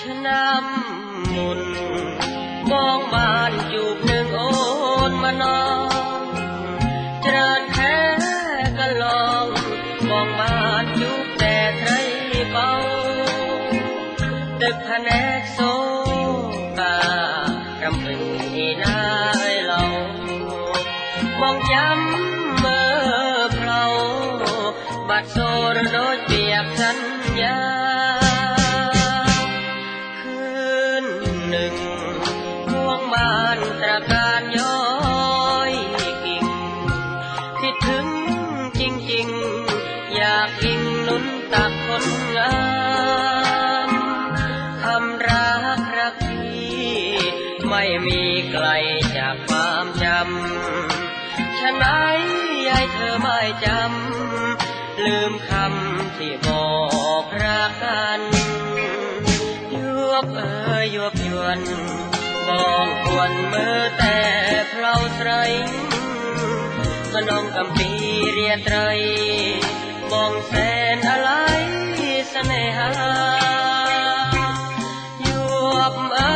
น้ำมุนมองบานจูบหนึ่งโอนมานองเจริญแท้ก็ลองมองบานจูบแต่ไทรเบาตึกแผนกโซการำพึงอีนาเอ้ยเรามองย้ำเมื่อเพลาบัดโซรโดยเปียกสัญญาบ้านตระการย้อยกิ่งคิดถึงจริงๆอยากกินนุ่นตักคนงามคำรักรักที่ไม่มีไกลจากความจำฉะนั้นยายเธอไม่จำลืมคำที่บอกรักกันยวบยวบยวนมองควรเมื่อแต่เพลาไตรกน้องกำปีเรียไตรมองแสนอะไรเสน่หายวบ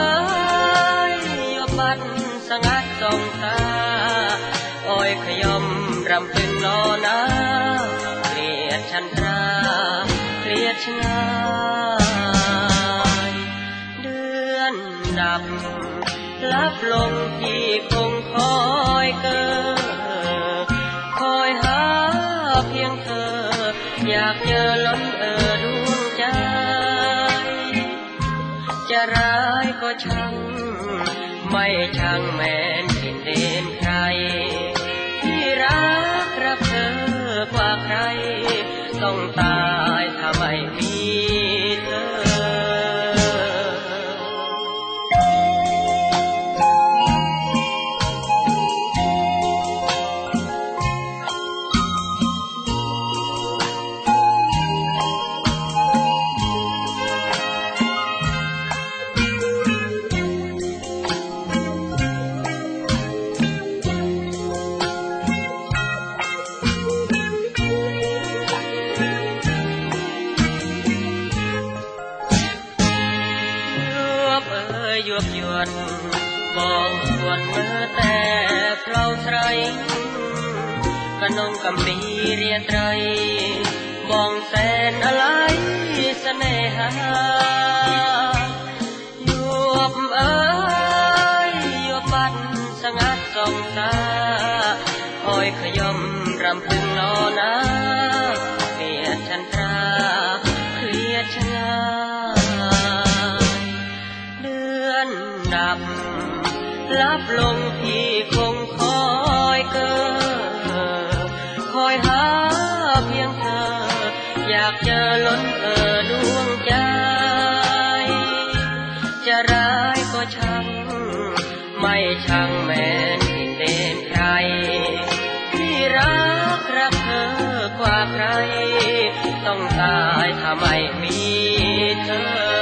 ยวบบัดสงัดส่องตาอ้อยขยมรำพึงนอนาเกลียดฉันตราเกลียดชงายเดือนดับลับลงที่คงคอยเกิดคอยหาเพียงเธออยากเจอล้นดวงใจจะร้ายก็ช่างไม่ช่างแม้นดินเด่นใครที่รักเธอกว่าใครต้องตายถ้าไม่มีเธอยวบยวนมองควรเมื่อแต่เพลาไตรกนงกำปีเรียไตรมองแสนอะไรเสน่หายวบยวบบัดสงัดส่องตาคอยขยมรำพึงนอนาเกลียดฉันตราเครียดชงดับลับลงที่คงคอยเกิดคอยหาเพียงเธออยากเจอล้นดวงใจจะร้ายก็ช่างไม่ช่างแม้นดินเด่นใครที่รักเธอกว่าใครต้องตายถ้าไม่มีเธอ